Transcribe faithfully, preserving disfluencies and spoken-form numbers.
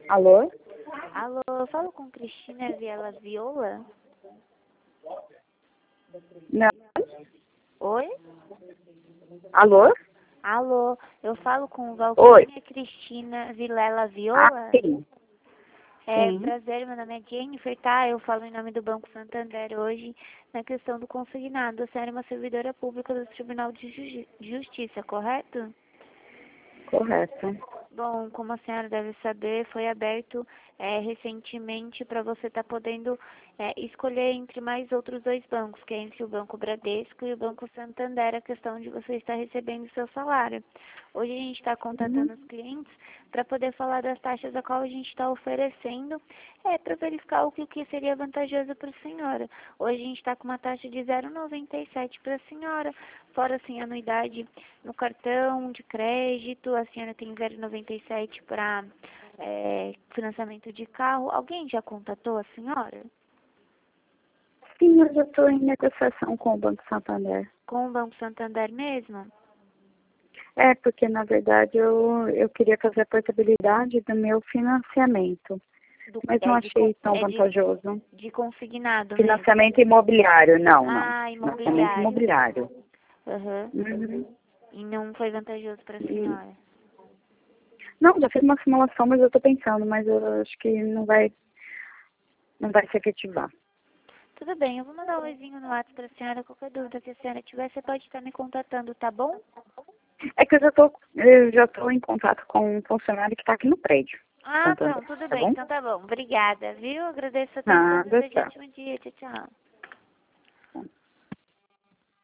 Alô? Alô, eu falo com Cristina Viela Viola? Não. Oi? Alô? Alô, eu falo com Oi. Valquíria Cristina Vilela Ah, Viola? sim. É, Sim. prazer, meu nome é Jennifer, tá? Eu falo em nome do Banco Santander hoje na questão do consignado. A senhora é uma servidora pública do Tribunal de Justi- Justiça, correto? Correto. Bom, como a senhora deve saber, foi aberto é, recentemente para você estar podendo é, escolher entre mais outros dois bancos, que é entre o Banco Bradesco e o Banco Santander, a questão de você estar recebendo o seu salário. Hoje a gente está contatando Uhum. os clientes para poder falar das taxas a qual a gente está oferecendo, é, para verificar o que, o que seria vantajoso para a senhora. Hoje a gente está com uma taxa de zero vírgula noventa e sete para a senhora, fora assim, anuidade no cartão de crédito, a senhora tem zero vírgula noventa e sete para é, financiamento de carro. Alguém já contatou a senhora? Sim, eu já estou em negociação com o Banco Santander. Com o Banco Santander mesmo? É, porque na verdade eu, eu queria fazer a portabilidade do meu financiamento, Do, mas não é, de, con- achei tão é de, vantajoso. de consignado mesmo? Financiamento imobiliário, não, não. Ah, Financiamento imobiliário. imobiliário. Uhum. Uhum. E não foi vantajoso para a E- senhora? Não, já fiz uma simulação, mas eu estou pensando, mas eu acho que não vai, não vai se efetivar. Tudo bem, eu vou mandar um oizinho no WhatsApp para a senhora. Qualquer dúvida que a senhora tiver, você pode estar me contatando, tá bom? É que eu já estou, eu já estou em contato com um funcionário que está aqui no prédio. Ah, Santander, pronto, tudo tá bem. bom? Então tá bom. Obrigada, viu? Agradeço a atenção. Nada, Desejo um tchau. ótimo dia. Tchau, tchau.